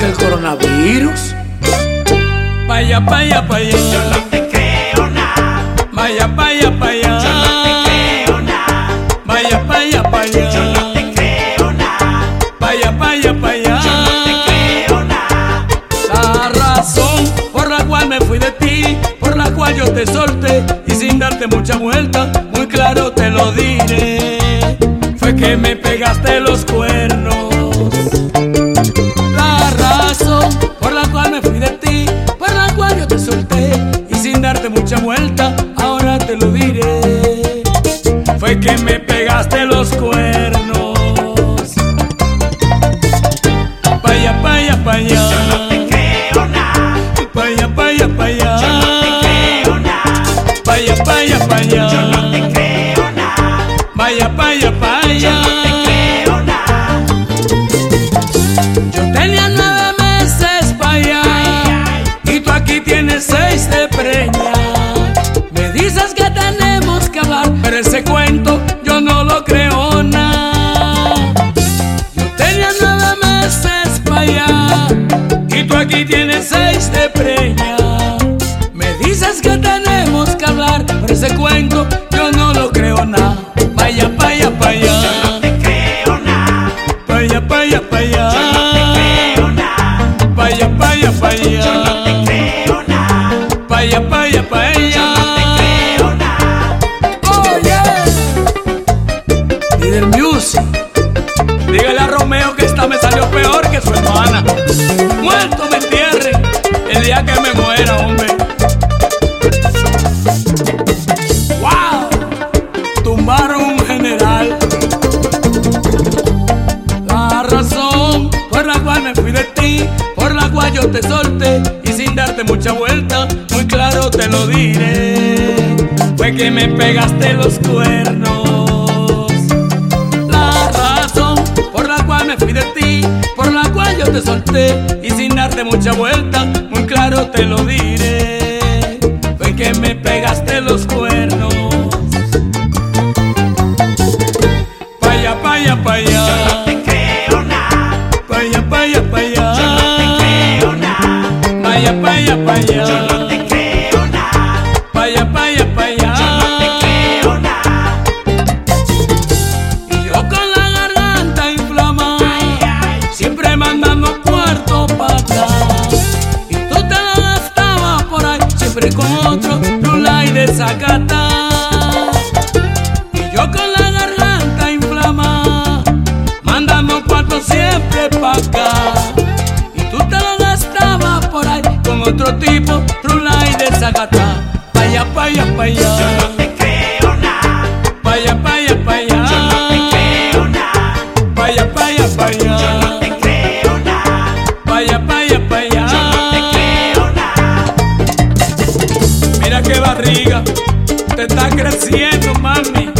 el coronavirus. Vaya, vaya, vaya. Yo no te creo nada. Vaya, vaya, vaya. Yo no te creo nada. Vaya, vaya, vaya. Yo no te creo nada. Vaya, vaya, vaya. Yo no te creo nada. La razón por la cual me fui de ti, por la cual yo te solté y sin darte mucha vuelta, muy claro te lo diré, fue que me pegaste los cuernos. La razón por la cual me fui de ti, por la cual yo te solté y sin darte mucha vuelta, ahora te lo diré, fue que me pegaste los cuernos. Vaya, vaya, vaya. Yo no te creo nada. Vaya, vaya, vaya. Yo no te creo nada. Vaya, vaya, vaya. Yo no te creo nada. Vaya, vaya, vaya. Yo no te creo nada. Yo tenía 9 meses para allá y tú aquí tienes 6 de preña. Me dices que tenemos que hablar, pero ese cuento yo no lo creo nada. Yo tenía 9 meses para allá y tú aquí tienes 6 de preña. Me dices que tenemos que hablar, pero ese cuento yo no lo creo nada. Vaya, vaya, vaya. Yo no te creo nada. Vaya, vaya, vaya. Yo no te creo nada. Vaya, vaya, vaya. Yo no te creo nada. Vaya, vaya, vaya. Yo no te creo nada. Oye, Líder Music, dígale a Romeo que esta me salió peor que su hermana. Muerto me entierren el día que me muera, hombre. Wow, tumbaron un general. La razón por la cual me fui de ti, por la cual yo te solté y sin darte mucha vuelta, muy claro te lo diré, fue que me pegaste los cuernos. La razón por la cual me fui de ti, por la cual yo te solté y sin darte mucha vuelta, muy claro te lo diré, fue que me pegaste los cuernos. Vaya, vaya, vaya. Yo no te creo nada. Vaya, vaya, vaya. Yo no te creo nada. Vaya, vaya, vaya. Yo no te creo nada. Vaya, vaya, vaya. Yo no te creo nada. Y yo con la garganta inflamada, siempre mandando cuarto para acá. Y tú te la gastabas por ahí, siempre con otro rulay de Zacatá. Y yo con la garganta inflamada, mandando cuarto siempre para acá. Y tú te la gastabas por ahí con otro tipo rulay de Zacatá. Vaya, vaya, vaya. Yo no te creo nada. Vaya, vaya, vaya. Yo no te creo nada. Vaya, vaya, vaya. Yo no te creo nada. Vaya, vaya, vaya. Yo no te creo nada. Mira qué barriga te está creciendo, mami.